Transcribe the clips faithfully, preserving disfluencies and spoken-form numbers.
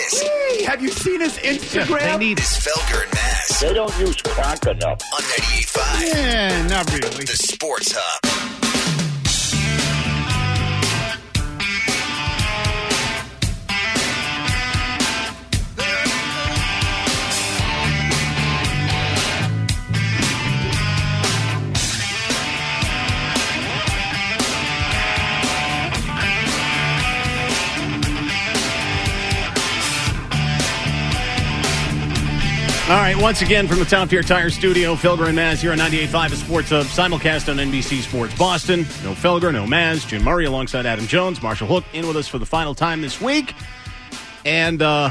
This Hey, have you seen his Instagram? They need is Felger and Maz They don't use crack enough. on ninety-eight point five. Yeah, not really. The Sports Hub. All right, once again from the Top Tier Tire Studio, Felger and Maz here on ninety-eight point five, the Sports Hub, simulcast on N B C Sports Boston. No Felger, no Maz, Jim Murray alongside Adam Jones, Marshall Hook in with us for the final time this week. And, uh,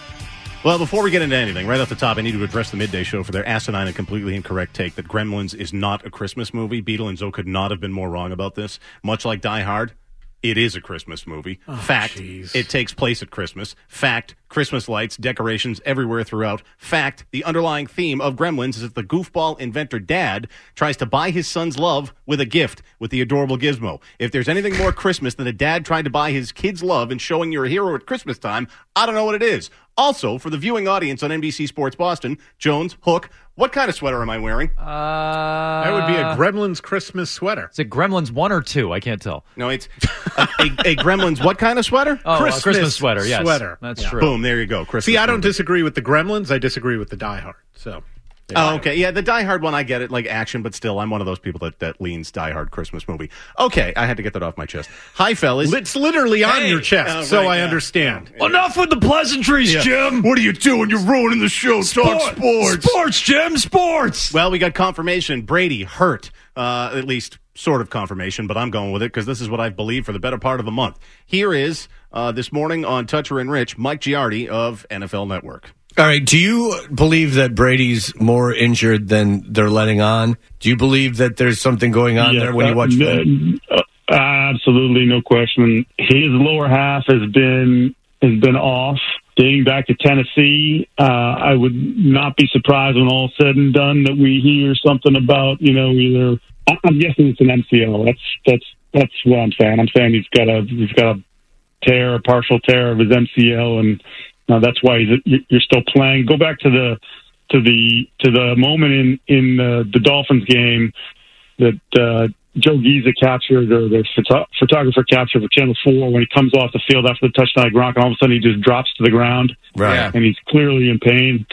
well, before we get into anything, right off the top, I need to address the Midday Show for their asinine and completely incorrect take that Gremlins is not a Christmas movie. Beetle and Zoe could not have been more wrong about this. Much like Die Hard, it is a Christmas movie. Oh, Fact, geez. it takes place at Christmas. Fact, Christmas lights, decorations everywhere throughout. Fact, the underlying theme of Gremlins is that the goofball inventor dad tries to buy his son's love with a gift with the adorable gizmo. If there's anything more Christmas than a dad trying to buy his kid's love and showing you're a hero at Christmas time, I don't know what it is. Also, for the viewing audience on N B C Sports Boston, Jones, Hook, what kind of sweater am I wearing? Uh, That would be a Gremlins Christmas sweater. Is it Gremlins one or two? I can't tell. No, it's a, a, a Gremlins what kind of sweater? Oh, Christmas a Christmas sweater. Yes, sweater. That's Yeah. true. Boom, there you go. Christmas See, I don't movie. disagree with the Gremlins. I disagree with the Die Hard. So, Oh, okay. Yeah, the Die Hard one, I get it, like action, but still, I'm one of those people that, that leans Die Hard Christmas movie. Okay, I had to get that off my chest. Hi, fellas. it's literally on Hey! your chest, Oh, so right, I yeah. understand. Enough with the pleasantries, Jim. What are you doing? You're ruining the show. Talk sports. Sports, Jim. Sports. Well, we got confirmation. Brady hurt. Uh, at least sort of confirmation, but I'm going with it because this is what I've believed for the better part of a month. Here is, uh, this morning on Toucher and Rich, Mike Giardi of N F L Network. All right. Do you believe that Brady's more injured than they're letting on? Do you believe that there's something going on Yeah, there when you watch uh, film? uh, absolutely, no question. His lower half has been has been off dating back to Tennessee. Uh, I would not be surprised when all said and done that we hear something about, you know, either. I'm guessing it's an M C L. That's that's that's what I'm saying. I'm saying he's got a he's got a tear, a partial tear of his M C L, and uh, that's why he's, you're still playing. Go back to the to the to the moment in in uh, the Dolphins game that uh, Joe Giza captured, or the photo- photographer captured for Channel four when he comes off the field after the touchdown at Gronk, and all of a sudden he just drops to the ground, Right. and he's clearly in pain.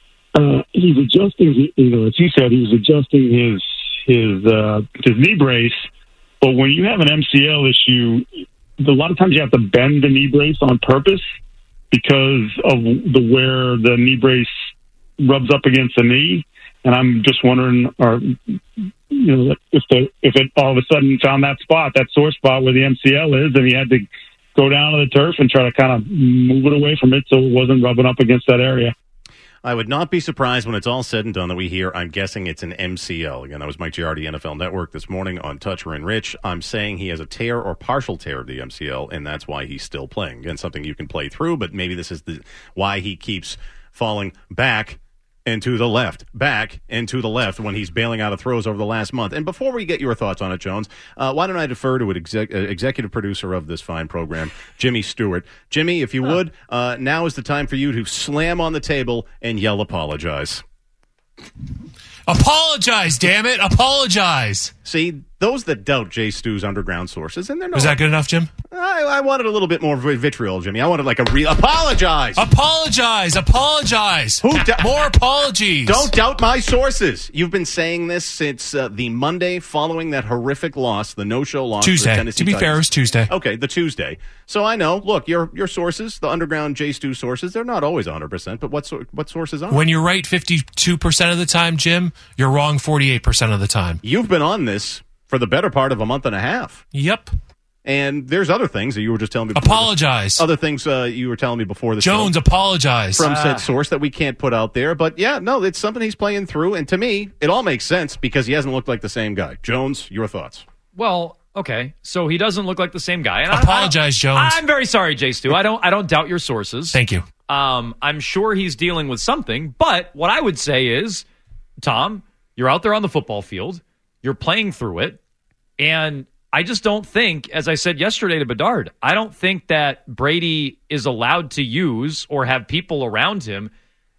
Uh, he's adjusting, you know, as he said, he was adjusting his his uh, his knee brace. But when you have an M C L issue, a lot of times you have to bend the knee brace on purpose because of the where the knee brace rubs up against the knee. And I'm just wondering, or you know, if the if it all of a sudden found that spot, that sore spot where the M C L is, and he had to go down to the turf and try to kind of move it away from it so it wasn't rubbing up against that area. I would not be surprised when it's all said and done that we hear, I'm guessing it's an M C L. Again, that was Mike Giardi, N F L Network, this morning on Toucher and Rich. I'm saying he has a tear or partial tear of the M C L, and that's why he's still playing. Again, something you can play through, but maybe this is the why he keeps falling back and to the left, back and to the left when he's bailing out of throws over the last month. And before we get your thoughts on it, Jones, uh, why don't I defer to an exec- uh, executive producer of this fine program, Jimmy Stewart. Jimmy, if you huh. would, uh, now is the time for you to slam on the table and yell apologize. Apologize, damn it. Apologize. See, those that doubt Jay Stu's underground sources, and they're not. Was that good enough, Jim? I, I wanted a little bit more vitriol, Jimmy. I wanted like a real apologize. Apologize. Apologize. Who da- more apologies. Don't doubt my sources. You've been saying this since uh, the Monday following that horrific loss, the no-show loss. Tuesday. To, the Tennessee to be Titans. fair, it was Tuesday. Okay, the Tuesday. So I know. Look, your your sources, the underground Jay Stu sources, they're not always one hundred percent. But what so- what sources are? When you're right fifty-two percent of the time, Jim, you're wrong forty-eight percent of the time. You've been on this for the better part of a month and a half. Yep. And there's other things that you were just telling me before. Apologize. The, other things uh, you were telling me before the Jones, show. apologize. From ah. said source that we can't put out there. But, yeah, no, it's something he's playing through. And to me, it all makes sense because he hasn't looked like the same guy. Jones, your thoughts? Well, okay, so he doesn't look like the same guy. And apologize, I, Jones. I'm very sorry, Jay Stu. I don't, I don't doubt your sources. Thank you. Um, I'm sure he's dealing with something. But what I would say is, Tom, you're out there on the football field. You're playing through it. And I just don't think, as I said yesterday to Bedard, I don't think that Brady is allowed to use or have people around him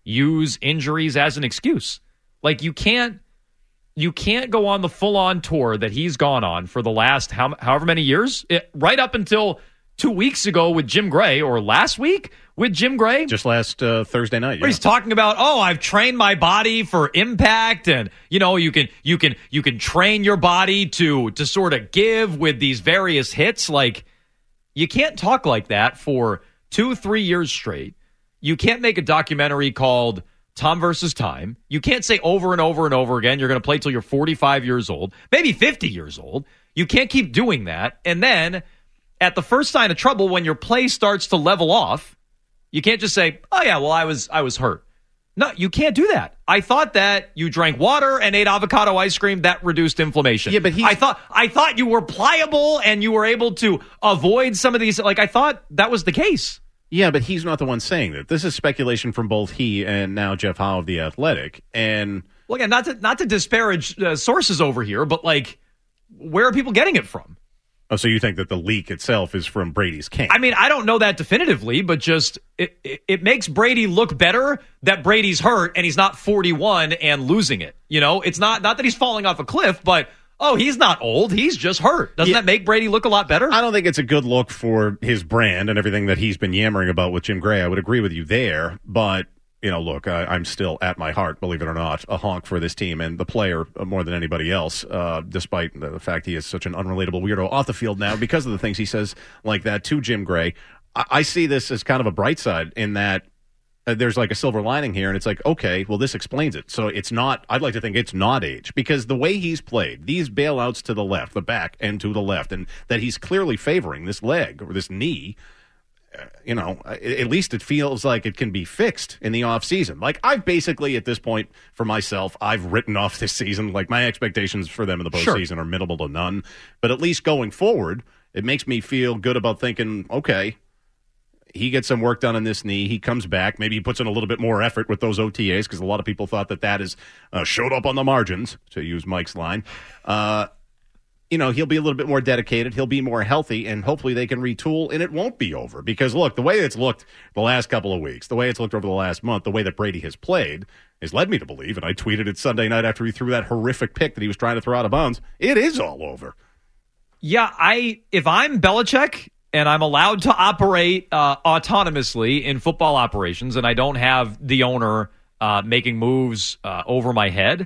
use injuries as an excuse. Like you can't, you can't go on the full-on tour that he's gone on for the last how, however many years, it, right up until two weeks ago with Jim Gray, or last week with Jim Gray. Just last uh, Thursday night. Yeah. Where he's talking about, oh, I've trained my body for impact, and you know, you can you can you can train your body to to sort of give with these various hits. Like, you can't talk like that for two, three years straight. You can't make a documentary called Tom versus Time. You can't say over and over and over again, you're going to play till you're forty-five years old, maybe fifty years old. You can't keep doing that. And then at the first sign of trouble, when your play starts to level off, you can't just say, oh, yeah, well, I was I was hurt. No, you can't do that. I thought that you drank water and ate avocado ice cream. That reduced inflammation. Yeah, but he's- I thought I thought you were pliable and you were able to avoid some of these. Like, I thought that was the case. Yeah, but he's not the one saying that. This is speculation from both he and now Jeff Howe of The Athletic. And Well, again, not to, not to disparage uh, sources over here, but, like, where are people getting it from? oh, so you think that the leak itself is from Brady's camp? I mean, I don't know that definitively, but just it, it, it makes Brady look better that Brady's hurt and he's not forty-one and losing it. You know, it's not not that he's falling off a cliff, but oh, he's not old. He's just hurt. Doesn't Yeah. that make Brady look a lot better? I don't think it's a good look for his brand and everything that he's been yammering about with Jim Gray. I would agree with you there, but you know, look, I, I'm still at my heart, believe it or not, a honk for this team and the player uh, more than anybody else, uh, despite the fact he is such an unrelatable weirdo off the field now because of the things he says like that to Jim Gray. I, I see this as kind of a bright side in that uh, there's like a silver lining here, and it's like, okay, well, this explains it. So it's not, I'd like to think it's not age, because the way he's played, these bailouts to the left, the back and to the left, and that he's clearly favoring this leg or this knee, you know, at least it feels like it can be fixed in the offseason. Like, I've basically, at this point, for myself, I've written off this season. Like, my expectations for them in the postseason Sure. are minimal to none. But at least going forward, it makes me feel good about thinking, okay, he gets some work done on this knee. He comes back. Maybe he puts in a little bit more effort with those O T As, because a lot of people thought that that is uh, showed up on the margins, to use Mike's line. Uh You know, he'll be a little bit more dedicated. He'll be more healthy, and hopefully they can retool, and it won't be over. Because, look, the way it's looked the last couple of weeks, the way it's looked over the last month, the way that Brady has played has led me to believe, and I tweeted it Sunday night after he threw that horrific pick that he was trying to throw out of bounds, it is all over. Yeah, I if I'm Belichick and I'm allowed to operate uh, autonomously in football operations, and I don't have the owner uh, making moves uh, over my head,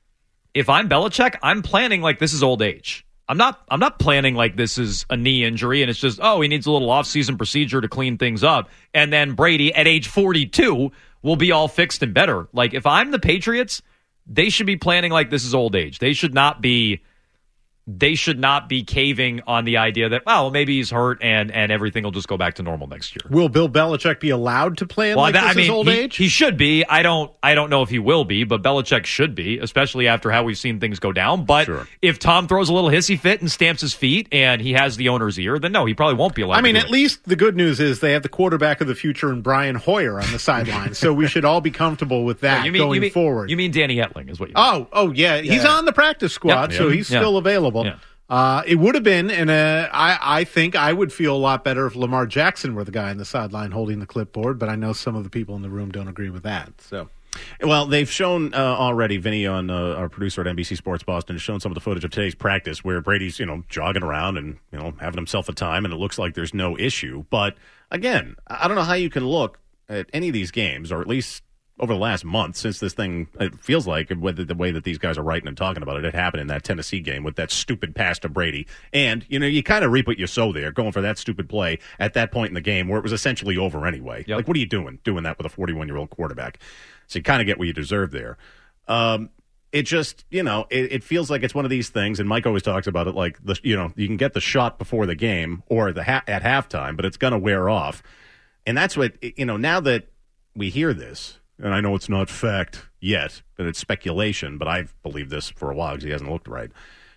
if I'm Belichick, I'm planning like this is old age. I'm not I'm not planning like this is a knee injury and it's just, oh, he needs a little off-season procedure to clean things up. And then Brady at age forty-two will be all fixed and better. Like, if I'm the Patriots, they should be planning like this is old age. They should not be they should not be caving on the idea that, well, maybe he's hurt and, and everything will just go back to normal next year. Will Bill Belichick be allowed to plan Well, like that, this I mean, is old he, age? he should be. I don't. I don't know if he will be, but Belichick should be, especially after how we've seen things go down. But Sure. if Tom throws a little hissy fit and stamps his feet, and he has the owner's ear, then no, he probably won't be allowed. I mean, to do at it. least the good news is they have the quarterback of the future in Brian Hoyer on the sideline, so we should all be comfortable with that you mean, going you mean, forward. You mean Danny Etling is what you mean? Oh, oh yeah, he's on the practice squad, Yeah. so Yeah. he's Yeah. still available. Yeah. Uh, it would have been, and uh, I, I think I would feel a lot better if Lamar Jackson were the guy on the sideline holding the clipboard, but I know some of the people in the room don't agree with that. So, Well, they've shown uh, already, Vinny, on uh, our producer at N B C Sports Boston, has shown some of the footage of today's practice where Brady's, you know, jogging around and, you know, having himself a time, and it looks like there's no issue. But, again, I don't know how you can look at any of these games, or at least over the last month, since this thing, it feels like, with the way that these guys are writing and talking about it, it happened in that Tennessee game with that stupid pass to Brady. And, you know, you kind of reap what you sow there, going for that stupid play at that point in the game where it was essentially over anyway. Yep. Like, what are you doing, doing that with a forty-one-year-old quarterback? So you kind of get what you deserve there. Um, it just, you know, it, it feels like it's one of these things, and Mike always talks about it like, the, you know, you can get the shot before the game or the ha- at halftime, but it's going to wear off. And that's what, you know, now that we hear this, and I know it's not fact yet, but it's speculation, but I've believed this for a while because he hasn't looked right.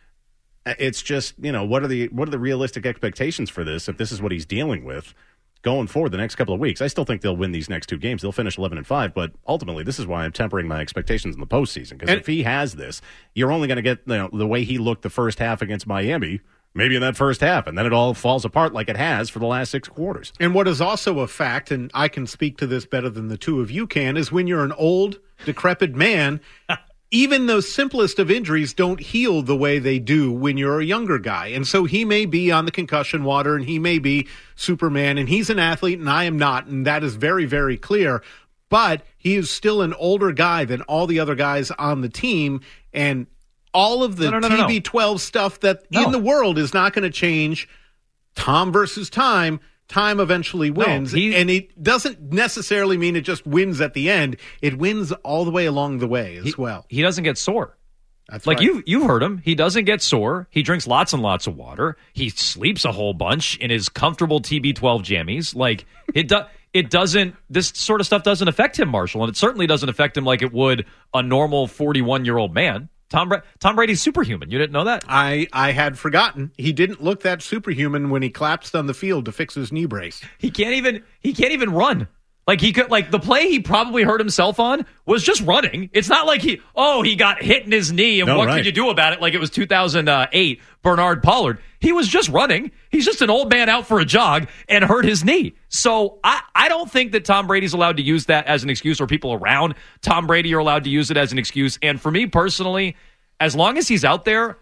It's just, you know, what are the what are the realistic expectations for this if this is what he's dealing with going forward the next couple of weeks? I still think they'll win these next two games. They'll finish eleven and five, but ultimately this is why I'm tempering my expectations in the postseason, because if he has this, you're only going to get, you know, the way he looked the first half against Miami, maybe in that first half, and then it all falls apart like it has for the last six quarters. And what is also a fact, and I can speak to this better than the two of you can, is when you're an old, decrepit man, even those simplest of injuries don't heal the way they do when you're a younger guy. And so he may be on the concussion water, and he may be Superman, and he's an athlete, and I am not, and that is very, very clear. But he is still an older guy than all the other guys on the team, and all of the no, no, no, T B twelve no. stuff that no. in the world is not going to change. Tom versus time. Time eventually wins, no, he, and it doesn't necessarily mean it just wins at the end. It wins all the way along the way as he, well. He doesn't get sore. That's like right. you, you've heard him. He doesn't get sore. He drinks lots and lots of water. He sleeps a whole bunch in his comfortable T B twelve jammies. Like it does. It doesn't. This sort of stuff doesn't affect him, Marshall, and it certainly doesn't affect him like it would a normal forty-one-year-old man. Tom, Bra- Tom Brady's superhuman. You didn't know that? I, I had forgotten. He didn't look that superhuman when he collapsed on the field to fix his knee brace. He can't even. He can't even run. Like he could. Like the play he probably hurt himself on was just running. It's not like he. Oh, he got hit in his knee, and No, what right. could you do about it? Like it was two thousand eight. Bernard Pollard. He was just running. He's just an old man out for a jog and hurt his knee. So I, I don't think that Tom Brady's allowed to use that as an excuse, or people around Tom Brady are allowed to use it as an excuse. And for me personally, as long as he's out there,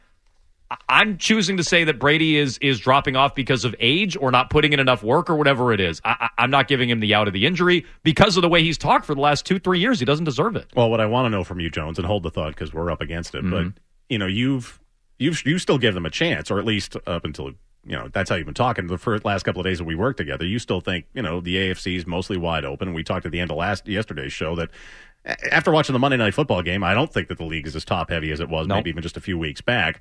I'm choosing to say that Brady is is dropping off because of age or not putting in enough work or whatever it is. I, I, I'm not giving him the out of the injury because of the way he's talked for the last two, three years. He doesn't deserve it. Well, what I want to know from you, Jones, and hold the thought because we're up against it, Mm-hmm. but you know, you've you've you still give them a chance, or at least up until you know that's how you've been talking the first last couple of days that we worked together. You still think you know the A F C is mostly wide open, and we talked at the end of last yesterday's show that. After watching the Monday Night Football game, I don't think that the league is as top-heavy as it was Nope. maybe even just a few weeks back.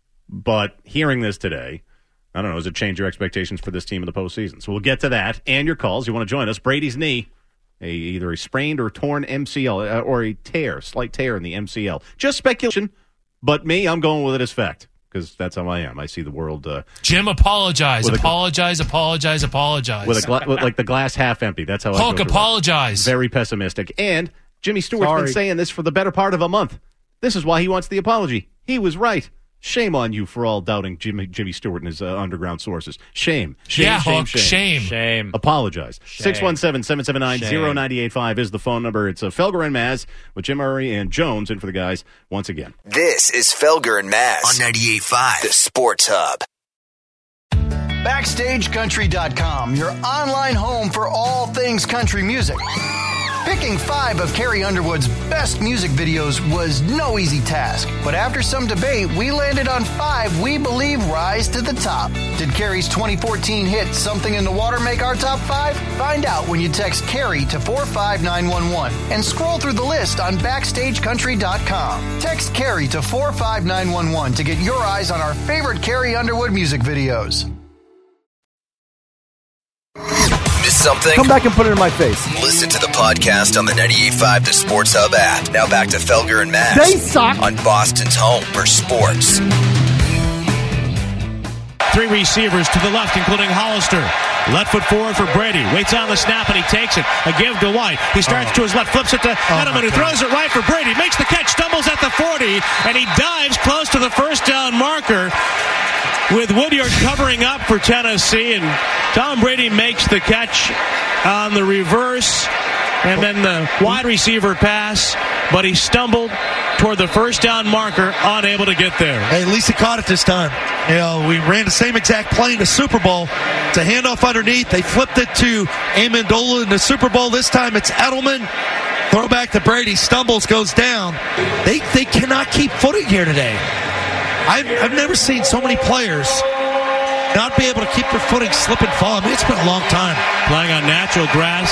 But hearing this today, I don't know, does it change your expectations for this team in the postseason? So we'll get to that and your calls. You want to join us. Brady's knee, a, either a sprained or torn M C L, uh, or a tear, slight tear in the M C L. Just speculation, but me, I'm going with it as fact. Because that's how I am. I see the world. Uh, Jim, apologize, With a- apologize, apologize, apologize. with a gla- with, like the glass half empty. That's how I Hulk, go through it. apologize. Very pessimistic. And Jimmy Stewart's Sorry. been saying this for the better part of a month. This is why he wants the apology. He was right. Shame on you for all doubting Jimmy, Jimmy Stewart and his uh, underground sources. Shame. Shame, yeah, shame, Hulk, shame. shame. Shame. Apologize. six one seven, seven seven nine, zero nine eight five is the phone number. It's uh, Felger and Maz with Jim Murray and Jones in for the guys once again. This is Felger and Maz on ninety-eight point five, the Sports Hub. Backstage Country dot com, your online home for all things country music. Picking five of Carrie Underwood's best music videos was no easy task, but after some debate, we landed on five we believe rise to the top. Did Carrie's twenty fourteen hit Something in the Water make our top five? Find out when you text Carrie to four five nine one one and scroll through the list on Backstage Country dot com. Text Carrie to four five nine one one to get your eyes on our favorite Carrie Underwood music videos. Miss something? Come back and put it in my face. Listen to the podcast on the ninety-eight point five The Sports Hub app. Now back to Felger and Maz. They suck. On Boston's home for sports. Three receivers to the left, including Hollister. Left foot forward for Brady. Waits on the snap, and he takes it. A give to White. He starts Oh. to his left, flips it to Edelman, who throws it right for Brady. Makes the catch, stumbles at the forty, and he dives close to the first down marker with Woodyard covering up for Tennessee. And Tom Brady makes the catch on the reverse, and then the wide receiver pass, but he stumbled toward the first down marker, unable to get there. Hey, at least he caught it this time. You know, we ran the same exact play in the Super Bowl. It's a handoff underneath. They flipped it to Amendola in the Super Bowl. This time it's Edelman. Throw back to Brady. Stumbles, goes down. They they cannot keep footing here today. I've, I've never seen so many players not be able to keep their footing, slip and fall. I mean, it's been a long time. Playing on natural grass.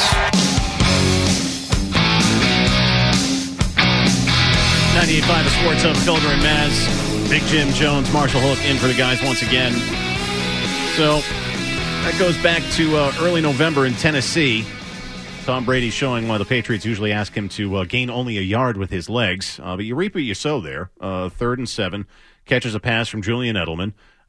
ninety-eight point five The Sports Hub, Felger and Maz. Big Jim Jones, Marshall Hook in for the guys once again. So that goes back to uh, early November in Tennessee. Tom Brady showing why the Patriots usually ask him to uh, gain only a yard with his legs. Uh, but you reap what you sow there. Uh, third and seven. Catches a pass from Julian Edelman.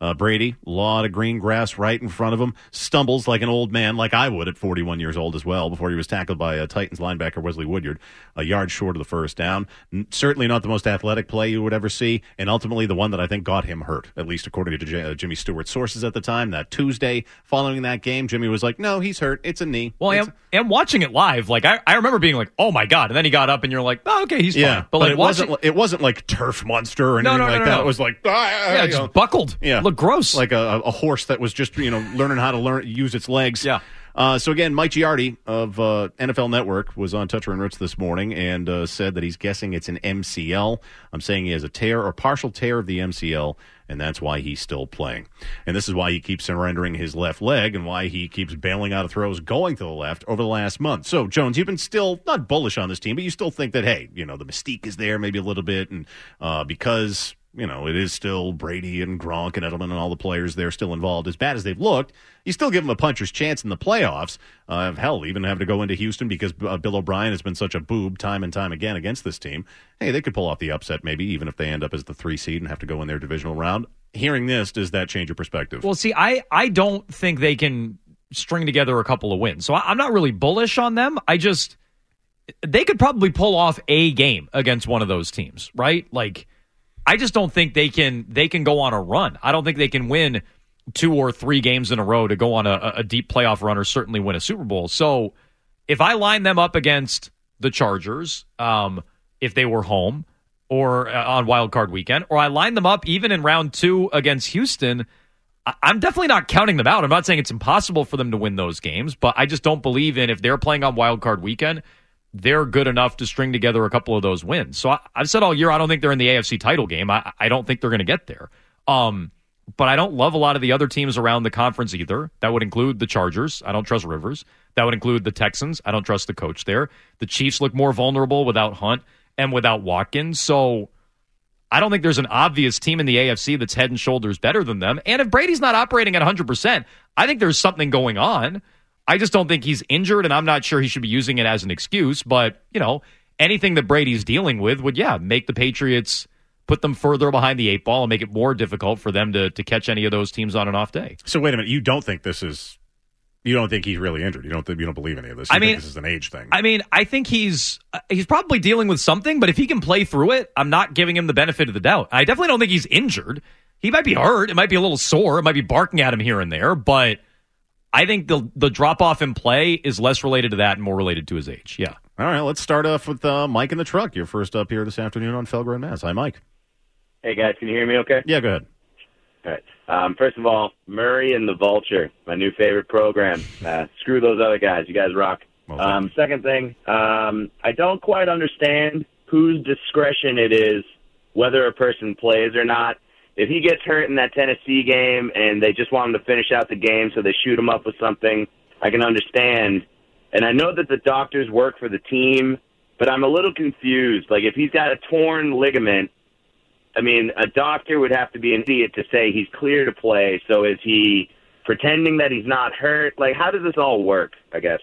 Uh, Brady, a lot of green grass right in front of him, stumbles like an old man, like I would at forty-one years old as well, before he was tackled by uh, Titans linebacker Wesley Woodyard, a yard short of the first down. N- certainly not the most athletic play you would ever see, and ultimately the one that I think got him hurt, at least according to J- uh, Jimmy Stewart's sources at the time. That Tuesday following that game, Jimmy was like, no, he's hurt. It's a knee. Well, it's- and, and watching it live, like I, I remember being like, oh my God. And then he got up and you're like, oh, okay, he's yeah, fine. But, But, like, it, watching, wasn't, it wasn't like Turf Monster or anything No, no, no, like no, that. no. It was like, ah, yeah, you just know. buckled. Yeah. Look gross. Like a, a horse that was just, you know, learning how to learn use its legs. Yeah. Uh, so again, Mike Giardi of uh, N F L Network was on Toucher and Rich this morning and uh, said that he's guessing it's an M C L. I'm saying he has a tear or partial tear of the M C L, and that's why he's still playing. And this is why he keeps surrendering his left leg and why he keeps bailing out of throws going to the left over the last month. So, Jones, you've been still not bullish on this team, but you still think that, hey, you know, the mystique is there maybe a little bit, and uh, because you know, it is still Brady and Gronk and Edelman and all the players there still involved. As bad as they've looked, you still give them a puncher's chance in the playoffs. Uh, hell, even have to go into Houston because uh, Bill O'Brien has been such a boob time and time again against this team. Hey, they could pull off the upset maybe, even if they end up as the three seed and have to go in their divisional round. Hearing this, does that change your perspective? Well, see, I, I don't think they can string together a couple of wins. So I, I'm not really bullish on them. I just, they could probably pull off a game against one of those teams, right? Like, I just don't think they can they can go on a run. I don't think they can win two or three games in a row to go on a, a deep playoff run or certainly win a Super Bowl. So if I line them up against the Chargers, um, if they were home or uh, on Wild Card Weekend, or I line them up even in round two against Houston, I- I'm definitely not counting them out. I'm not saying it's impossible for them to win those games, but I just don't believe in if they're playing on Wild Card Weekend, they're good enough to string together a couple of those wins. So I, I've said all year, I don't think they're in the A F C title game. I, I don't think they're going to get there. Um, but I don't love a lot of the other teams around the conference either. That would include the Chargers. I don't trust Rivers. That would include the Texans. I don't trust the coach there. The Chiefs look more vulnerable without Hunt and without Watkins. So I don't think there's an obvious team in the A F C that's head and shoulders better than them. And if Brady's not operating at one hundred percent, I think there's something going on. I just don't think he's injured, and I'm not sure he should be using it as an excuse. But, you know, anything that Brady's dealing with would, yeah, make the Patriots put them further behind the eight ball and make it more difficult for them to, to catch any of those teams on an off day. So wait a minute, you don't think this is, you don't think he's really injured? You don't think, you don't believe any of this? You I mean, think this is an age thing? I mean, I think he's uh, he's probably dealing with something, but if he can play through it, I'm not giving him the benefit of the doubt. I definitely don't think he's injured. He might be hurt. It might be a little sore. It might be barking at him here and there, but I think the the drop off in play is less related to that and more related to his age. Yeah. All right, let's start off with uh, Mike in the truck. You're first up here this afternoon on Felger and Mass. Hi, Mike. Hey, guys, can you hear me okay? Yeah, go ahead. All right. Um, first of all, Murray and the Vulture, my new favorite program. Uh, screw those other guys. You guys rock. Well, um, second thing, um, I don't quite understand whose discretion it is whether a person plays or not. If he gets hurt in that Tennessee game and they just want him to finish out the game so they shoot him up with something, I can understand. And I know that the doctors work for the team, but I'm a little confused. Like, if he's got a torn ligament, I mean, a doctor would have to be an idiot to say he's clear to play. So is he pretending that he's not hurt? Like, how does this all work, I guess?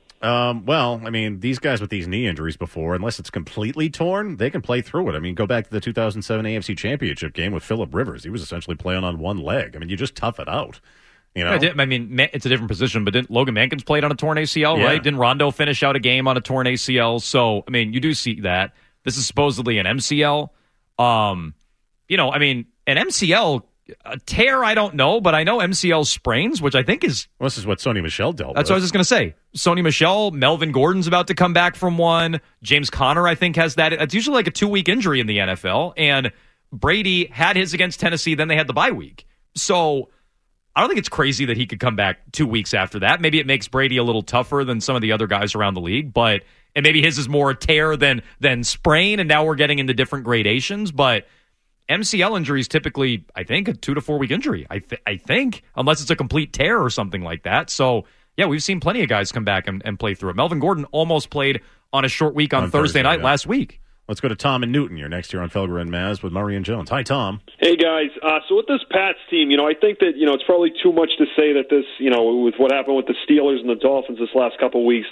Um, well, I mean, these guys with these knee injuries before, unless it's completely torn, they can play through it. I mean, go back to the two thousand seven A F C Championship game with Phillip Rivers. He was essentially playing on one leg. I mean, you just tough it out. You know? I, did, I mean, it's a different position, but didn't Logan Mankins played on a torn A C L, Yeah. right? Didn't Rondo finish out a game on a torn A C L? So, I mean, you do see that. This is supposedly an M C L. Um, you know, I mean, an M C L, a tear, I don't know, but I know M C L sprains, which I think is... Well, this is what Sony Michel dealt That's with. what I was just going to say. Sony Michel, Melvin Gordon's about to come back from one. James Conner, I think, has that. It's usually like a two-week injury in the N F L. And Brady had his against Tennessee, then they had the bye week. So I don't think it's crazy that he could come back two weeks after that. Maybe it makes Brady a little tougher than some of the other guys around the league, but and maybe his is more a tear than than sprain, and now we're getting into different gradations. But M C L injuries typically, I think, a two to four week injury. I th- I think, unless it's a complete tear or something like that. So yeah, we've seen plenty of guys come back and, and play through it. Melvin Gordon almost played on a short week on, On Thursday, Thursday, night yeah. last week. Let's go to Tom and Newton. You're next here on Felger and Maz with Murray and Jones. Hi, Tom. Hey, guys. Uh, so with this Pats team, you know, I think that, you know, it's probably too much to say that this, you know, with what happened with the Steelers and the Dolphins this last couple of weeks,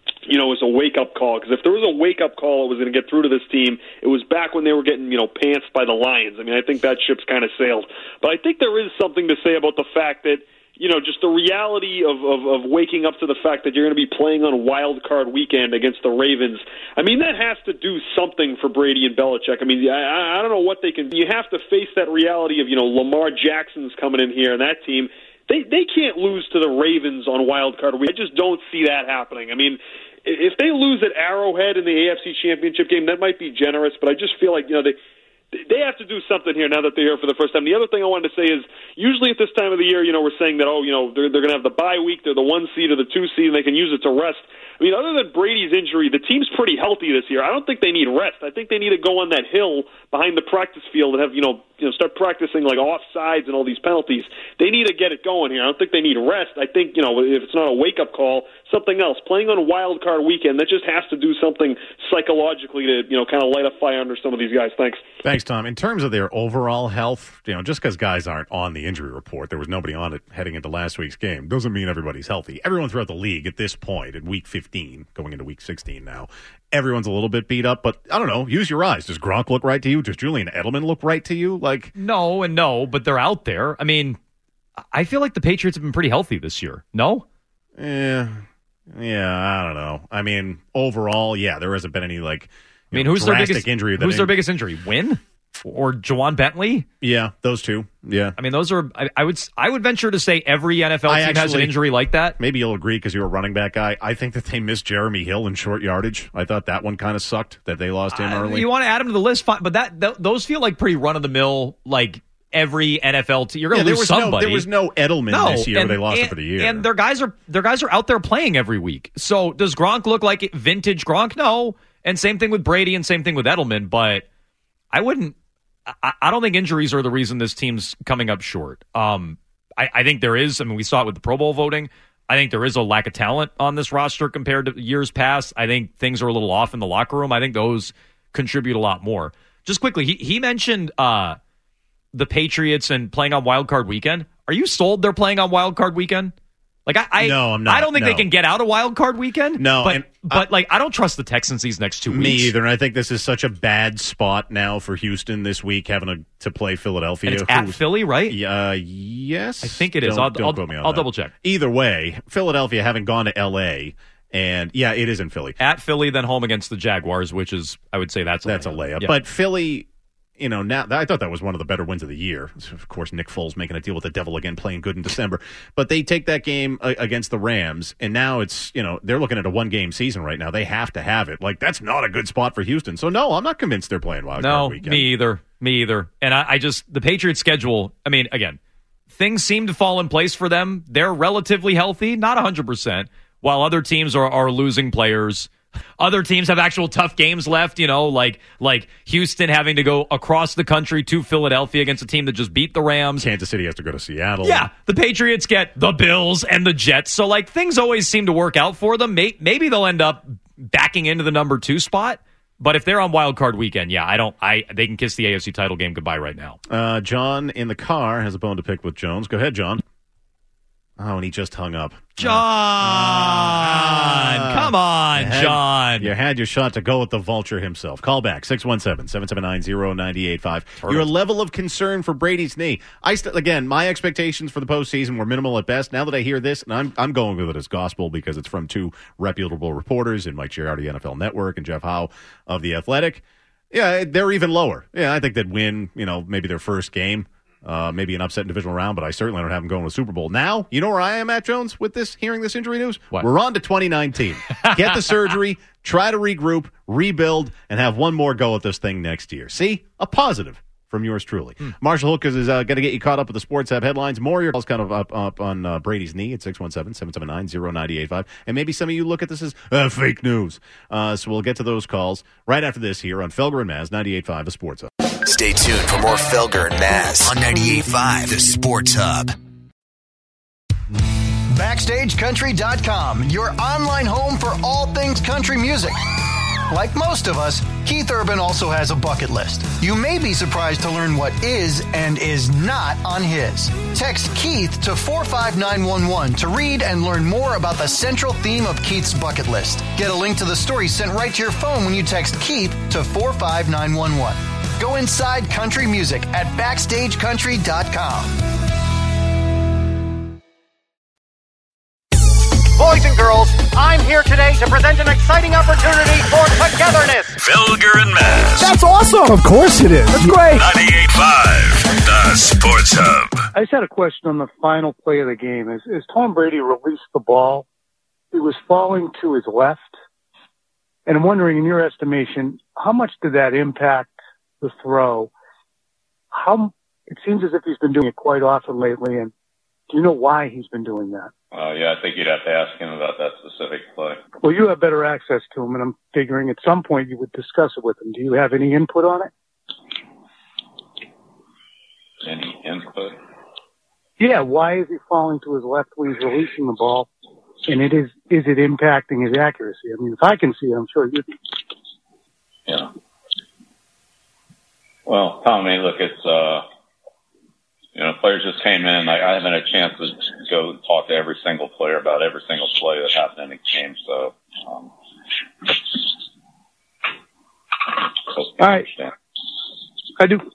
you know, was a wake-up call. Because if there was a wake-up call, it was going to get through to this team. It was back when they were getting, you know, pantsed by the Lions. I mean, I think that ship's kind of sailed. But I think there is something to say about the fact that, you know, just the reality of, of, of waking up to the fact that you're going to be playing on Wild Card Weekend against the Ravens. I mean, that has to do something for Brady and Belichick. I mean, I, I don't know what they can. You have to face that reality of, you know, Lamar Jackson's coming in here and that team. They they can't lose to the Ravens on Wild Card Weekend. I just don't see that happening. I mean, if they lose at Arrowhead in the A F C Championship game, that might be generous, but I just feel like, you know, they they have to do something here now that they're here for the first time. The other thing I wanted to say is, usually at this time of the year, you know, we're saying that, oh, you know, they're, they're going to have the bye week, they're the one seed or the two seed, and they can use it to rest. I mean, other than Brady's injury, the team's pretty healthy this year. I don't think they need rest. I think they need to go on that hill behind the practice field and have, you know, you know, start practicing like offsides and all these penalties. They need to get it going here. I don't think they need rest. I think, you know, if it's not a wake-up call, something else. Playing on a Wild Card Weekend, that just has to do something psychologically to, you know, kind of light a fire under some of these guys. Thanks. Thanks, Tom. In terms of their overall health, you know, just because guys aren't on the injury report, there was nobody on it heading into last week's game, doesn't mean everybody's healthy. Everyone throughout the league at this point, in week fifteen, going into week sixteen now, everyone's a little bit beat up, but I don't know, use your eyes. Does Gronk look right to you? Does Julian Edelman look right to you? Like, no and no, but they're out there. I mean, I feel like the Patriots have been pretty healthy this year. No? Yeah. Yeah, I don't know. I mean, overall, yeah, there hasn't been any, like, I mean, know, who's their drastic biggest injury. That Who's any, their biggest injury? Wynn or Juwan Bentley? Yeah, those two. Yeah, I mean, those are. I, I would. I would venture to say every N F L I team actually, has an injury like that. Maybe you'll agree because you're a running back guy. I think that they missed Jeremy Hill in short yardage. I thought that one kind of sucked that they lost him uh, early. You want to add him to the list, fine, but that th- those feel like pretty run of the mill, like. Every N F L team, you're going to yeah, lose there was somebody. No, there was no Edelman no, this year. And, They lost and, it for the year, and their guys are their guys are out there playing every week. So does Gronk look like vintage Gronk? No, and same thing with Brady, and same thing with Edelman. But I wouldn't. I, I don't think injuries are the reason this team's coming up short. Um, I, I think there is. I mean, we saw it with the Pro Bowl voting. I think there is a lack of talent on this roster compared to years past. I think things are a little off in the locker room. I think those contribute a lot more. Just quickly, he he mentioned. Uh, the Patriots and playing on Wild Card Weekend. Are you sold they're playing on Wild Card Weekend? Like I, I no, I'm not. I don't think no. they can get out of Wild Card Weekend. No, but and but I, like I don't trust the Texans these next two me weeks. Me either. And I think this is such a bad spot now for Houston this week, having to, to play Philadelphia. And it's at Philly, right? Uh, yes, I think it is. Don't, I'll, don't I'll, quote me on I'll that. double check. Either way, Philadelphia having gone to L A. And yeah, it is in Philly. At Philly, then home against the Jaguars, which is I would say that's a that's layup. a layup. Yeah. But Philly. You know, now I thought that was one of the better wins of the year. Of course, Nick Foles making a deal with the devil again, playing good in December. But they take that game against the Rams, and now it's, you know, they're looking at a one-game season right now. They have to have it. Like, that's not a good spot for Houston. So, no, I'm not convinced they're playing Wild Card no, Weekend. me either. Me either. And I, I just, the Patriots schedule, I mean, again, things seem to fall in place for them. They're relatively healthy, not one hundred percent, while other teams are, are losing players. Other teams have actual tough games left, you know, like like Houston having to go across the country to Philadelphia against a team that just beat the Rams. Kansas City has to go to Seattle. Yeah, the Patriots get the Bills and the Jets. So, like, things always seem to work out for them. Maybe they'll end up backing into the number two spot. But if they're on Wild Card Weekend, yeah, I don't. I they can kiss the A F C title game goodbye right now. Uh, John in the car has a bone to pick with Jones. Go ahead, John. Oh, and he just hung up. John! Uh, come on, you had, John. You had your shot to go with the vulture himself. Call back, six one seven, seven seven nine, zero nine eight five. Your level of concern for Brady's knee. I st- Again, my expectations for the postseason were minimal at best. Now that I hear this, and I'm, I'm going with it as gospel because it's from two reputable reporters in Mike Giardi, N F L Network, and Jeff Howe of The Athletic. Yeah, they're even lower. Yeah, I think they'd win, you know, maybe their first game. Uh, maybe an upset in divisional round, but I certainly don't have them going to the Super Bowl. Now, you know where I am at, Jones, with this, hearing this injury news? What? We're on to twenty nineteen. Get the surgery, try to regroup, rebuild, and have one more go at this thing next year. See? A positive from yours truly. Hmm. Marshall Hook is uh, going to get you caught up with the Sports Hub headlines. More of your calls kind of up, up on uh, Brady's knee at six one seven, seven seven nine, zero nine eight five. And maybe some of you look at this as uh, fake news. Uh, so we'll get to those calls right after this here on Felger and Maz, ninety-eight point five, the Sports Hub. Stay tuned for more Felger and Maz on ninety-eight point five, the Sports Hub. Backstage Country dot com, your online home for all things country music. Like most of us, Keith Urban also has a bucket list. You may be surprised to learn what is and is not on his. Text Keith to four five nine one one to read and learn more about the central theme of Keith's bucket list. Get a link to the story sent right to your phone when you text Keith to four five nine one one. Go inside country music at backstage country dot com. Boys and girls, I'm here today to present an exciting opportunity for togetherness. Felger and Maz. That's awesome. Of course it is. That's great. ninety-eight point five, the Sports Hub. I just had a question on the final play of the game. As, as Tom Brady released the ball, it was falling to his left. And I'm wondering, in your estimation, how much did that impact the throw? How it seems as if he's been doing it quite often lately. And do you know why he's been doing that? Uh, yeah, I think you'd have to ask him about that specific play. Well, you have better access to him, and I'm figuring at some point you would discuss it with him. Do you have any input on it? Any input? Yeah, why is he falling to his left when he's releasing the ball? And it is is it impacting his accuracy? I mean, if I can see it, I'm sure you can. Yeah. Well, Tom, I mean, look, it's, uh, you know, players just came in. I, I haven't had a chance to go talk to every single player about every single play that happened in the game. So, um, all right. Understand. I do.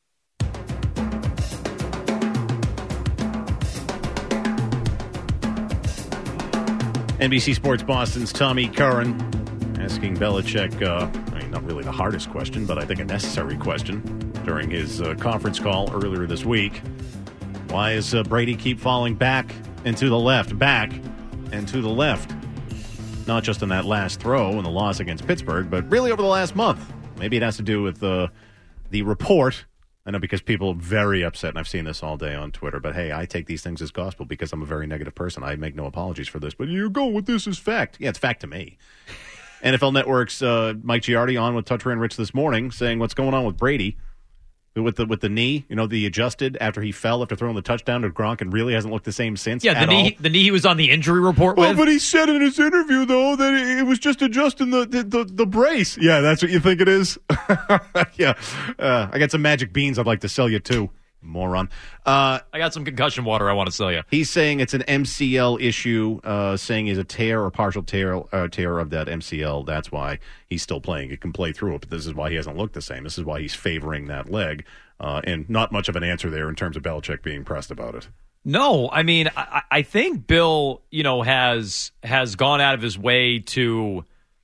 N B C Sports Boston's Tommy Curran asking Belichick, uh, I mean, not really the hardest question, but I think a necessary question during his uh, conference call earlier this week. Why does uh, Brady keep falling back and to the left, back and to the left? Not just in that last throw in the loss against Pittsburgh, but really over the last month. Maybe it has to do with uh, the report. I know because people are very upset, and I've seen this all day on Twitter, but hey, I take these things as gospel because I'm a very negative person. I make no apologies for this, but you're going with this as fact. Yeah, it's fact to me. N F L Network's uh, Mike Giardi on with Toucher and Rich this morning saying what's going on with Brady with the with the knee, you know, the adjusted after he fell after throwing the touchdown to Gronk and really hasn't looked the same since. Yeah, the at knee all. the knee he was on the injury report Well, with. but he said in his interview, though, that it was just adjusting the the, the, the brace. Yeah, that's what you think it is? yeah. Uh, I got some magic beans I'd like to sell you, too, moron. Uh, I got some concussion water I want to sell you. He's saying it's an M C L issue, uh, saying he's a tear or partial tear, uh, tear of that M C L. That's why he's still playing. He can play through it, but this is why he hasn't looked the same. This is why he's favoring that leg. Uh, and not much of an answer there in terms of Belichick being pressed about it. No, I mean, I, I think Bill, you know, has has gone out of his way to,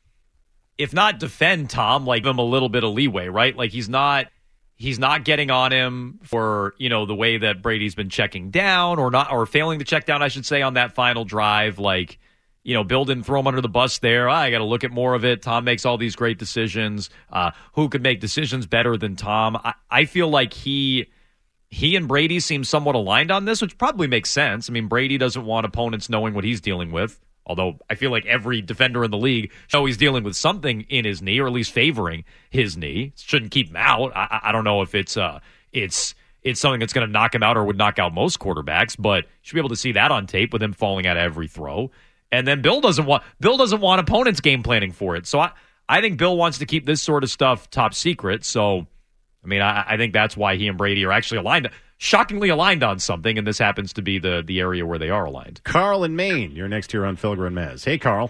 if not defend Tom, like give him a little bit of leeway, right? Like he's not he's not getting on him for, you know, the way that Brady's been checking down or not or failing to check down, I should say, on that final drive. Like, you know, Bill didn't throw him under the bus there. Oh, I got to look at more of it. Tom makes all these great decisions. Uh, who could make decisions better than Tom? I, I feel like he he and Brady seem somewhat aligned on this, which probably makes sense. I mean, Brady doesn't want opponents knowing what he's dealing with, although I feel like every defender in the league shows he's dealing with something in his knee, or at least favoring his knee. Shouldn't keep him out. I, I don't know if it's uh, it's it's something that's going to knock him out or would knock out most quarterbacks, but you should be able to see that on tape with him falling out of every throw. And then Bill doesn't want Bill doesn't want opponents game planning for it. So I, I think Bill wants to keep this sort of stuff top secret. So, I mean, I, I think that's why he and Brady are actually aligned, shockingly aligned on something, and this happens to be the, the area where they are aligned. Carl in Maine, you're next here on Felger and Maz. Hey, Carl.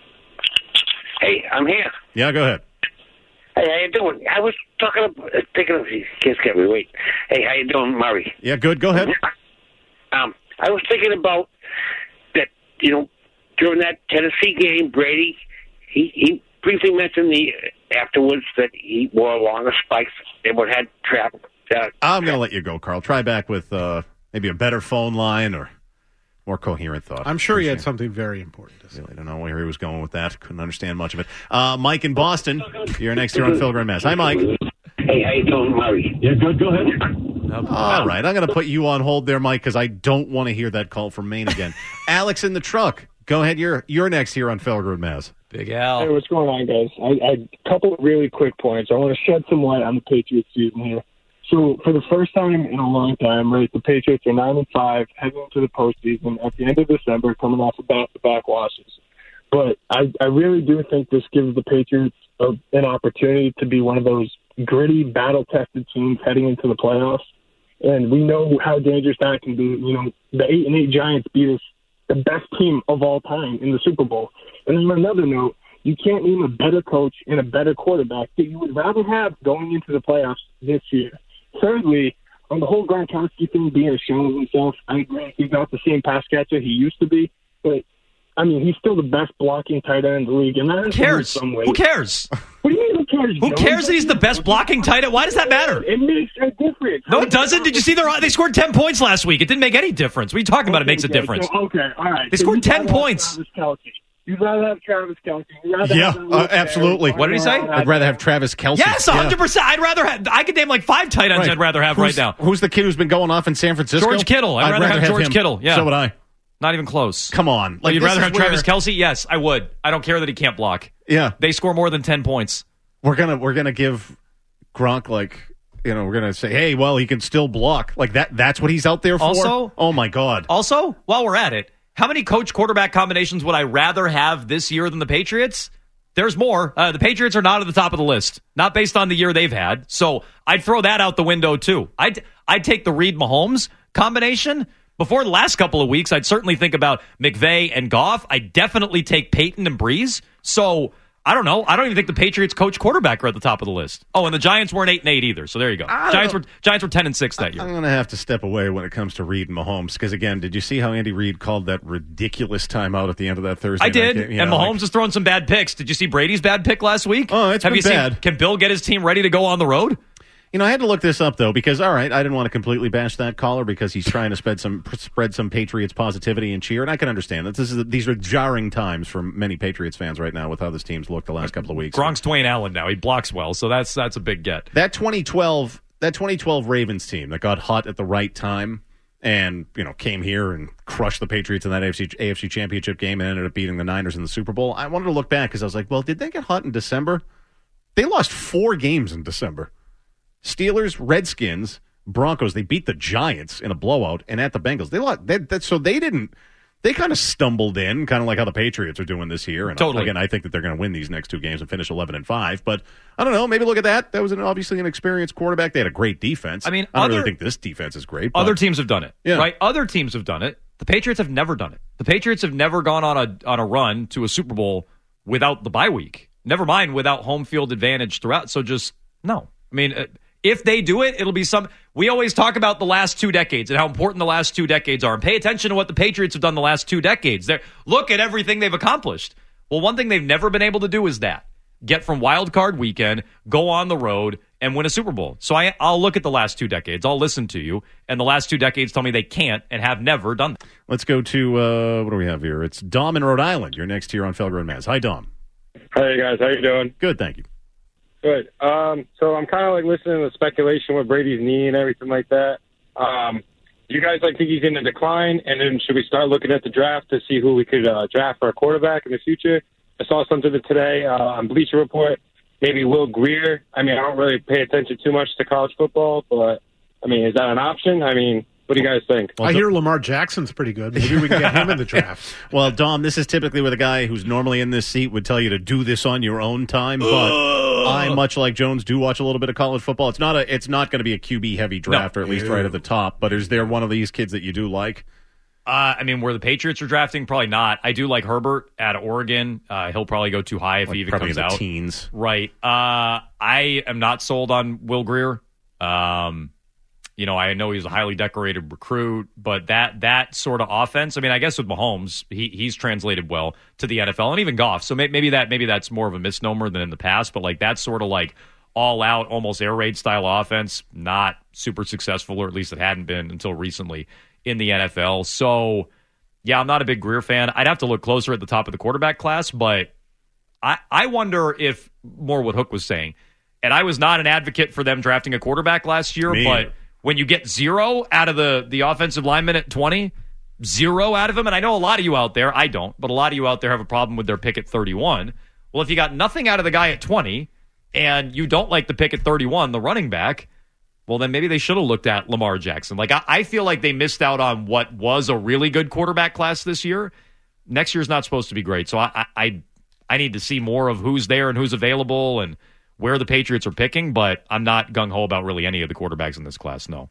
Hey, I'm here. Yeah, go ahead. Hey, how you doing? I was talking, about, thinking of you. Kids get me. Wait. Hey, how you doing, Murray? Yeah, good. Go ahead. Um, I was thinking about that. You know, during that Tennessee game, Brady, he, he briefly mentioned the afterwards that he wore longer spikes than what had trap. Uh, I'm going to let you go, Carl. Try back with uh, maybe a better phone line or more coherent thought. I'm sure he had something very important to say. Really don't know where he was going with that. Couldn't understand much of it. Uh, Mike in Boston, you're next here on Felger and Maz. Hi, Mike. Hey, how you doing, Murray? Yeah, good. Go ahead. All right, I'm going to put you on hold there, Mike, because I don't want to hear that call from Maine again. Alex in the truck. Go ahead. You're you're next here on Felger and Maz. Big Al. Hey, what's going on, guys? I, I a couple of really quick points. I want to shed some light on the Patriots season here. So, for the first time in a long time, right, the Patriots are nine and five, heading into the postseason at the end of December, coming off of back-to-back losses. But I, I really do think this gives the Patriots a, an opportunity to be one of those gritty, battle-tested teams heading into the playoffs. And we know how dangerous that can be. You know, the eight and eight Giants beat us, the best team of all time, in the Super Bowl. And on another note, you can't name a better coach and a better quarterback that you would rather have going into the playoffs this year. Thirdly, on the whole Gronkowski thing being a shell of himself, I agree. He's not the same pass catcher he used to be, but I mean, he's still the best blocking tight end in the league. And that Who cares? Some Who cares? What do you mean who cares? Who Joe? cares that he's the best blocking tight end? Why does that matter? It makes a difference. No, it doesn't. Did you see their, they scored ten points last week? It didn't make any difference. What are you talking about? It makes a Okay, difference. So, okay, all right. They So scored you'd ten rather have points. Travis Kelce. You'd rather have Travis Kelce. You'd rather Yeah, have uh, absolutely. What did he say? I'd rather have Travis Kelce. Yes, one hundred percent. I'd rather have, I could name like five tight ends Right. I'd rather have Who's- right now. Who's the kid who's been going off in San Francisco? George Kittle. I'd, I'd rather, have George him. Kittle. Yeah. So would I. Not even close. Come on. Like, Like, you'd this rather is have Travis where- Kelce? Yes, I would. I don't care that he can't block. Yeah. They score more than ten points. We're gonna we're gonna give Gronk like you know we're gonna say hey well he can still block like that that's what he's out there for. Also, oh my god. Also, while we're at it, how many coach quarterback combinations would I rather have this year than the Patriots? There's more. Uh, the Patriots are not at the top of the list, not based on the year they've had. So I'd throw that out the window too. I'd I'd take the Reed Mahomes combination. Before the last couple of weeks, I'd certainly think about McVay and Goff. I'd definitely take Peyton and Breeze. So I don't know. I don't even think the Patriots coach quarterback are at the top of the list. Oh, and the Giants weren't eight and eight either. So there you go. Giants know. were Giants were ten and six that year. I'm gonna have to step away when it comes to Reed and Mahomes because again, did you see how Andy Reid called that ridiculous timeout at the end of that Thursday? I did, night game? Yeah, and Mahomes like, is throwing some bad picks. Did you see Brady's bad pick last week? Oh, it's Have been you seen? bad. Can Bill get his team ready to go on the road? You know, I had to look this up though because all right, I didn't want to completely bash that caller because he's trying to spread some spread some Patriots positivity and cheer, and I can understand that. This is these are jarring times for many Patriots fans right now with how this team's looked the last couple of weeks. Gronk's Dwayne Allen now. He blocks well, so that's that's a big get. That twenty twelve that twenty twelve Ravens team that got hot at the right time and you know came here and crushed the Patriots in that A F C, A F C Championship game and ended up beating the Niners in the Super Bowl. I wanted to look back because I was like, well, did they get hot in December? They lost four games in December. Steelers, Redskins, Broncos. They beat the Giants in a blowout, and at the Bengals, they lost. They, that, so they didn't. They kind of stumbled in, kind of like how the Patriots are doing this year. And Totally. Again, I think that they're going to win these next two games and finish eleven and five. But I don't know. Maybe look at that. That was an, obviously an experienced quarterback. They had a great defense. I mean, I don't other- really think this defense is great. But, Other teams have done it, Yeah. right? Other teams have done it. The Patriots have never done it. The Patriots have never gone on a on a run to a Super Bowl without the bye week. Never mind without home field advantage throughout. So just no. I mean, uh, if they do it, it'll be some. We always talk about the last two decades and how important the last two decades are. And pay attention to what the Patriots have done the last two decades. They're, look at everything they've accomplished. Well, one thing they've never been able to do is that. Get from wild card weekend, go on the road, and win a Super Bowl. So I, I'll look at the last two decades. I'll listen to you. And the last two decades tell me they can't and have never done that. Let's go to, uh, what do we have here? It's Dom in Rhode Island. You're next here on Felger and Maz. Hi, Dom. Hey, guys. How you doing? Good, thank you. Good. Um, so I'm kind of like listening to the speculation with Brady's knee and everything like that. Um, do you guys like think he's in a decline? And then should we start looking at the draft to see who we could uh, draft for a quarterback in the future? I saw something today uh, on Bleacher Report. Maybe Will Greer. I mean, I don't really pay attention too much to college football, but I mean, is that an option? I mean, what do you guys think? I hear Lamar Jackson's pretty good. Maybe we can get him in the draft. Well, Dom, this is typically where the guy who's normally in this seat would tell you to do this on your own time. But I, much like Jones, do watch a little bit of college football. It's not a. It's not going to be a Q B heavy draft, No. or at least right at the top. But is there one of these kids that you do like? Uh, I mean, where the Patriots are drafting, probably not. I do like Herbert out of Oregon. Uh, he'll probably go too high if Like he even probably comes in the out. teens. Right. Uh, I am not sold on Will Greer. Um, you know, I know he's a highly decorated recruit, but that that sort of offense, I mean, I guess with Mahomes, he he's translated well to the N F L and even Goff. So may, maybe that maybe that's more of a misnomer than in the past, but like that sort of like all out, almost air raid style offense, not super successful, or at least it hadn't been until recently in the N F L. So yeah, I'm not a big Greer fan. I'd have to look closer at the top of the quarterback class, but I, I wonder if more what Hook was saying, and I was not an advocate for them drafting a quarterback last year, Me but either. when you get zero out of the, the offensive lineman at twenty, zero out of him, and I know a lot of you out there, I don't, but a lot of you out there have a problem with their pick at thirty-one. Well, if you got nothing out of the guy at twenty, and you don't like the pick at thirty-one, the running back, well, then maybe they should have looked at Lamar Jackson. Like, I, I feel like they missed out on what was a really good quarterback class this year next year's not supposed to be great. So I, I, I need to see more of who's there and who's available and where the Patriots are picking, but I'm not gung-ho about really any of the quarterbacks in this class, no.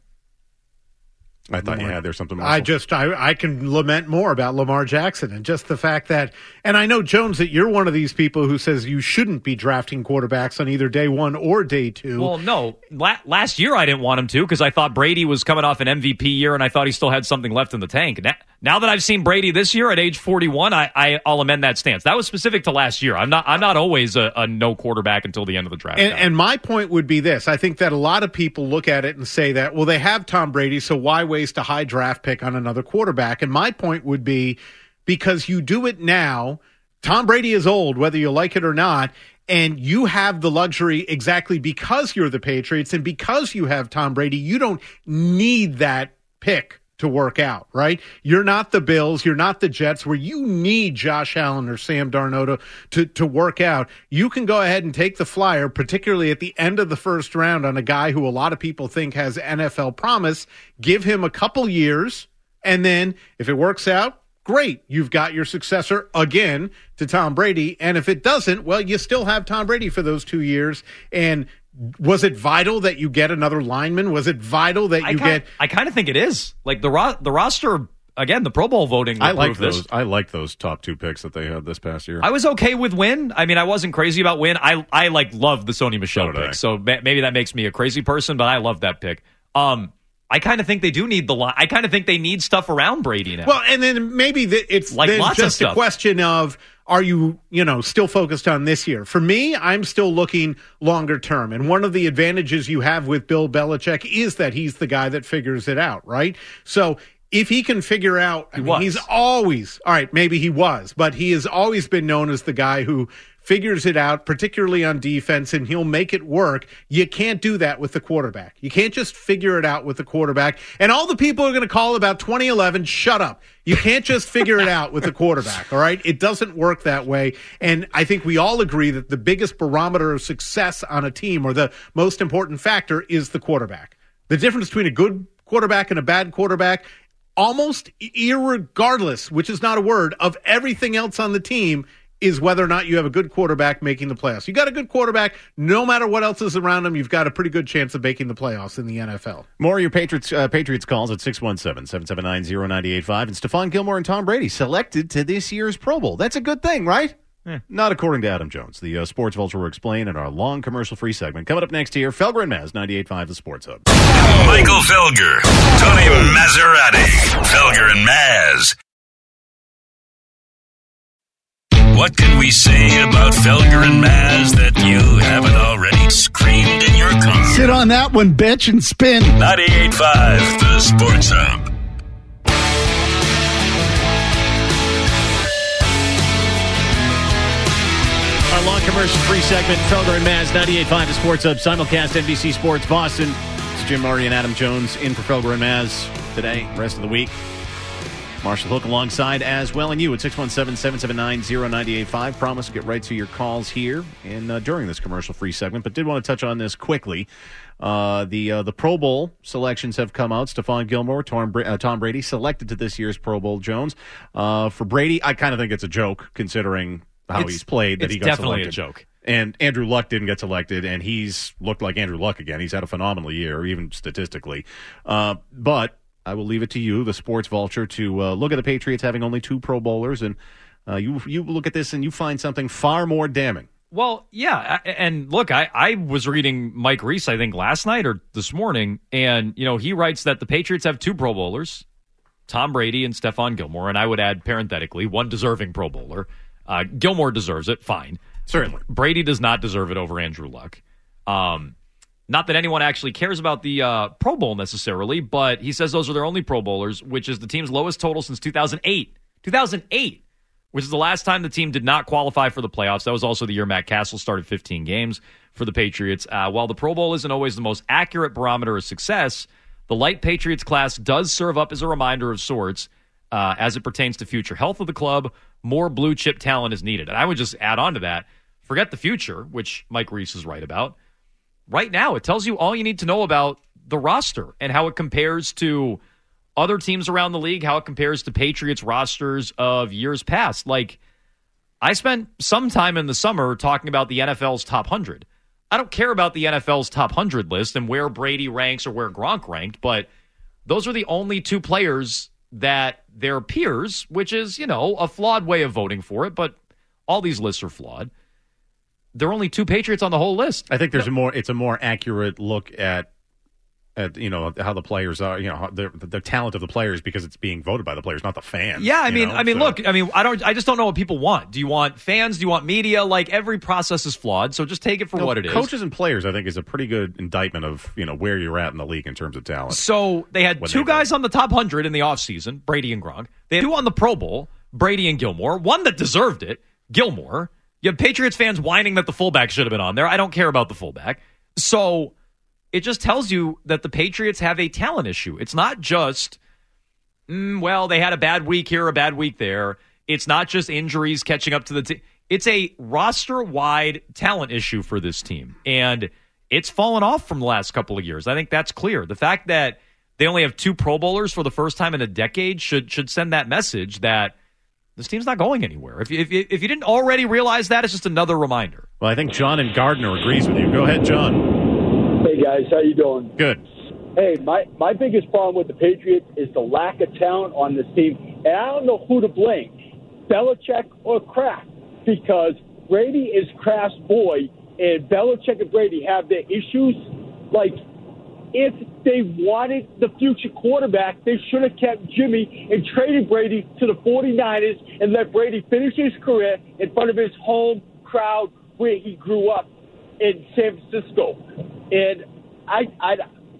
I thought you had there something more. I just, I, I can lament more about Lamar Jackson and just the fact that, and I know, Jones, that you're one of these people who says you shouldn't be drafting quarterbacks on either day one or day two. Well, no. La- last year I didn't want him to because I thought Brady was coming off an M V P year and I thought he still had something left in the tank. Now, now that I've seen Brady this year at age forty-one, I, I, I'll amend that stance. That was specific to last year. I'm not I'm not always a, a no quarterback until the end of the draft. And, and my point would be this. I think that a lot of people look at it and say that, well, they have Tom Brady, so why waste a high draft pick on another quarterback? And my point would be, because you do it now, Tom Brady is old, whether you like it or not, and you have the luxury exactly because you're the Patriots and because you have Tom Brady, you don't need that pick to work out, right? You're not the Bills, you're not the Jets, where you need Josh Allen or Sam Darnold to, to work out. You can go ahead and take the flyer, particularly at the end of the first round, on a guy who a lot of people think has N F L promise, give him a couple years, and then if it works out, great. You've got your successor again to Tom Brady. And if it doesn't, well, you still have Tom Brady for those two years. And was it vital that you get another lineman? Was it vital that you I kinda, get? I kind of think it is. Like the ro- the roster, again, the Pro Bowl voting. I like this. those. I like those top two picks that they had this past year. I was okay with Wynn. I mean, I wasn't crazy about Wynn. I I like love the Sony Michel So did pick. I. So ma- maybe that makes me a crazy person, but I love that pick. Um, I kind of think they do need the line. I kind of think they need stuff around Brady now. Well, and then maybe the, it's Like then lots of just a stuff. question of, are you, you know, still focused on this year? For me, I'm still looking longer term. And one of the advantages you have with Bill Belichick is that he's the guy that figures it out, right? So if he can figure out, I He mean, was. he's always, all right, maybe he was, but he has always been known as the guy who figures it out, particularly on defense, and he'll make it work. You can't do that with the quarterback. You can't just figure it out with the quarterback. And all the people are going to call about twenty eleven, shut up. You can't just figure it out with the quarterback, all right? It doesn't work that way. And I think we all agree that the biggest barometer of success on a team, or the most important factor, is the quarterback. The difference between a good quarterback and a bad quarterback, almost irregardless, which is not a word, of everything else on the team, is whether or not you have a good quarterback making the playoffs. You got a good quarterback, no matter what else is around him, you've got a pretty good chance of making the playoffs in the N F L. More of your Patriots uh, Patriots calls at six one seven, seven seven nine, zero nine eight five. And Stephon Gilmore and Tom Brady selected to this year's Pro Bowl. That's a good thing, right? Eh, not according to Adam Jones. The uh, Sports Vulture will explain in our long commercial-free segment. Coming up next here, Felger and Maz, ninety-eight point five, The Sports Hub. Michael Felger, Tony Maserati, Felger and Maz. What can we say about Felger and Maz that you haven't already screamed in your car? Sit on that one, bitch, and spin. ninety-eight point five, The Sports Hub. Our long commercial-free segment, Felger and Maz, ninety-eight point five, The Sports Hub, simulcast N B C Sports Boston. It's Jim Murray and Adam Jones in for Felger and Maz today, rest of the week. Marshall Hook alongside as well, and you at six one seven, seven seven nine, zero nine eight five. Promise to get right to your calls here and uh, during this commercial-free segment, but did want to touch on this quickly. Uh, the uh, the Pro Bowl selections have come out. Stephon Gilmore, Tom, Bra- uh, Tom Brady selected to this year's Pro Bowl. Jones, uh, for Brady, I kind of think it's a joke considering how It's- he's played. That it's he got definitely selected. a joke. And Andrew Luck didn't get selected, and he's looked like Andrew Luck again. He's had a phenomenal year, even statistically. Uh, but I will leave it to you, the Sports Vulture, to uh, look at the Patriots having only two Pro Bowlers, and uh, you you look at this and you find something far more damning. Well, yeah, I- and look, I, I was reading Mike Reese, I think, last night or this morning, and, you know, he writes that the Patriots have two Pro Bowlers, Tom Brady and Stephon Gilmore, and I would add, parenthetically, one deserving Pro Bowler. Uh, Gilmore deserves it, fine. Certainly. Brady does not deserve it over Andrew Luck. Um, not that anyone actually cares about the uh, Pro Bowl necessarily, but he says those are their only Pro Bowlers, which is the team's lowest total since two thousand eight. two thousand eight, which is the last time the team did not qualify for the playoffs. That was also the year Matt Castle started fifteen games for the Patriots. Uh, while the Pro Bowl isn't always the most accurate barometer of success, the light Patriots class does serve up as a reminder of sorts uh, as it pertains to future health of the club. More blue chip talent is needed. And I would just add on to that, forget the future, which Mike Reese is right about. Right now, it tells you all you need to know about the roster and how it compares to other teams around the league, how it compares to Patriots rosters of years past. Like, I spent some time in the summer talking about the N F L's top one hundred. I don't care about the N F L's top one hundred list and where Brady ranks or where Gronk ranked, but those are the only two players that their peers, which is, you know, a flawed way of voting for it, but all these lists are flawed. There are only two Patriots on the whole list. I think there's a more it's a more accurate look at at you know how the players are, you know, the the talent of the players, because it's being voted by the players, not the fans. Yeah, I mean, know? I mean, so. look, I mean, I don't, I just don't know what people want. Do you want fans? Do you want media? Like, every process is flawed, so just take it for No, what it is. Coaches and players, I think, is a pretty good indictment of, you know, where you're at in the league in terms of talent. So they had When two they guys on the top one hundred in the offseason, Brady and Gronk. They had two on the Pro Bowl, Brady and Gilmore. One that deserved it, Gilmore. You have Patriots fans whining that the fullback should have been on there. I don't care about the fullback. So it just tells you that the Patriots have a talent issue. It's not just, mm, well, they had a bad week here, a bad week there. It's not just injuries catching up to the team. It's a roster-wide talent issue for this team. And it's fallen off from the last couple of years. I think that's clear. The fact that they only have two Pro Bowlers for the first time in a decade should should send that message that this team's not going anywhere. If, if, if you didn't already realize that, it's just another reminder. Well, I think John and Gardner agrees with you. Go ahead, John. Hey, guys. How you doing? Good. Hey, my, my biggest problem with the Patriots is the lack of talent on this team. And I don't know who to blame, Belichick or Kraft, because Brady is Kraft's boy, and Belichick and Brady have their issues. Like, if they wanted the future quarterback, they should have kept Jimmy and traded Brady to the 49ers and let Brady finish his career in front of his home crowd where he grew up in San Francisco. And I, I,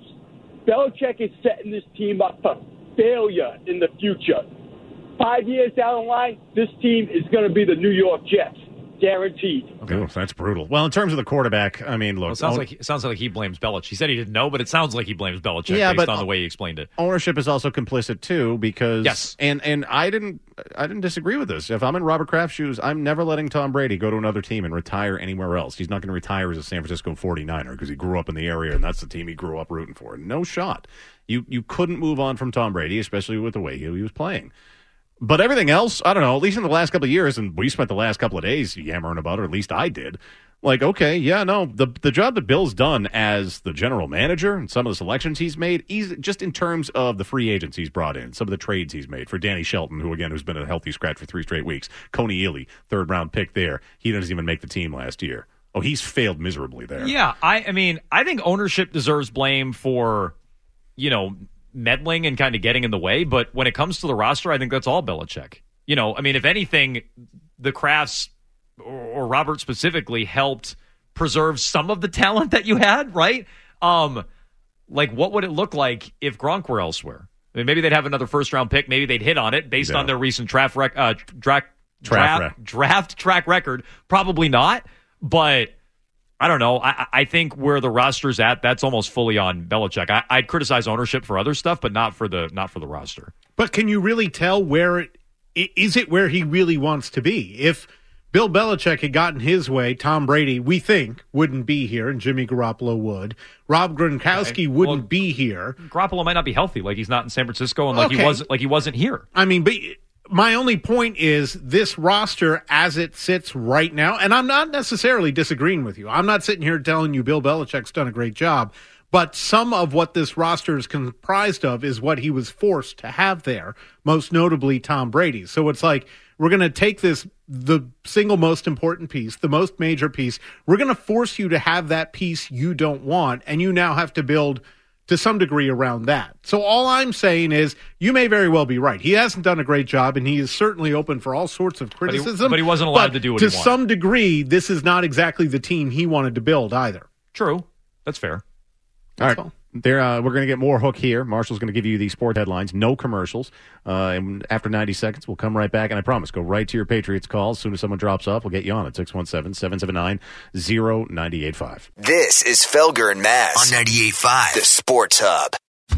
Belichick is setting this team up for failure in the future. Five years down the line, this team is going to be the New York Jets. Guaranteed. Okay, Ooh, that's brutal. Well, in terms of the quarterback, I mean, look. Well, it sounds own- like it sounds like he blames Belichick. He said he didn't know, but it sounds like he blames Belichick Yeah, based but- on the way he explained it. Ownership is also complicit too, because Yes. and and I didn't I didn't disagree with this. If I'm in Robert Kraft's shoes, I'm never letting Tom Brady go to another team and retire anywhere else. He's not going to retire as a San Francisco forty-niner because he grew up in the area and that's the team he grew up rooting for. No shot. You you couldn't move on from Tom Brady, especially with the way he, he was playing. But everything else, I don't know, at least in the last couple of years, and we spent the last couple of days yammering about it, or at least I did. Like, okay, yeah, no, the the job that Bill's done as the general manager and some of the selections he's made, he's just in terms of the free agents he's brought in, some of the trades he's made for Danny Shelton, who, again, who's been a healthy scratch for three straight weeks. Coney Ely, third-round pick there. He doesn't even make the team last year. Oh, he's failed miserably there. Yeah, I, I mean, I think ownership deserves blame for, you know, meddling and kind of getting in the way, but when it comes to the roster, I think that's all Belichick. You know, I mean, if anything, the Crafts or, or Robert specifically helped preserve some of the talent that you had, right? Um, like, what would it look like if Gronk were elsewhere? I mean, maybe they'd have another first-round pick. Maybe they'd hit on it based Yeah. on their recent draft, rec- uh, dra- Draft draft, rec- draft track record. Probably not, but I don't know. I, I think where the roster's at, that's almost fully on Belichick. I, I'd criticize ownership for other stuff, but not for the not for the roster. But can you really tell where it i- is it where he really wants to be? If Bill Belichick had gotten his way, Tom Brady, we think, wouldn't be here, and Jimmy Garoppolo would. Rob Gronkowski Okay. wouldn't Well, be here. Garoppolo might not be healthy, like he's not in San Francisco, and like Okay. he wasn't like he wasn't here. I mean, but my only point is this roster as it sits right now, and I'm not necessarily disagreeing with you. I'm not sitting here telling you Bill Belichick's done a great job, but some of what this roster is comprised of is what he was forced to have there, most notably Tom Brady. So it's like, we're going to take this, the single most important piece, the most major piece. We're going to force you to have that piece you don't want, and you now have to build to some degree around that. So all I'm saying is you may very well be right. He hasn't done a great job, and he is certainly open for all sorts of he- criticism. but he wasn't allowed But to do what to he wanted. some degree, this is not exactly the team he wanted to build either. True. That's fair. All right. There, uh, we're going to get more Hook here. Marshall's going to give you the sport headlines, no commercials. Uh, and after ninety seconds, we'll come right back. And I promise, go right to your Patriots calls. As soon as someone drops off, we'll get you on at six one seven, seven seven nine, zero nine eight five. This is Felger and Maz on ninety-eight point five, the Sports Hub.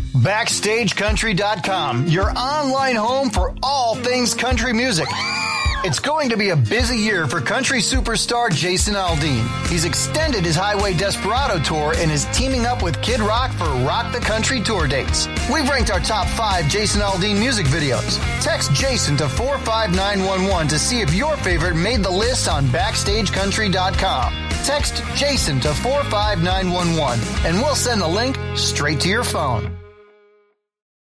Backstage Country dot com, your online home for all things country music. It's going to be a busy year for country superstar Jason Aldean. He's extended his Highway Desperado tour and is teaming up with Kid Rock for Rock the Country tour dates. We've ranked our top five Jason Aldean music videos. Text Jason to four five nine one one to see if your favorite made the list on backstage country dot com. Text Jason to four five nine one one and we'll send the link straight to your phone.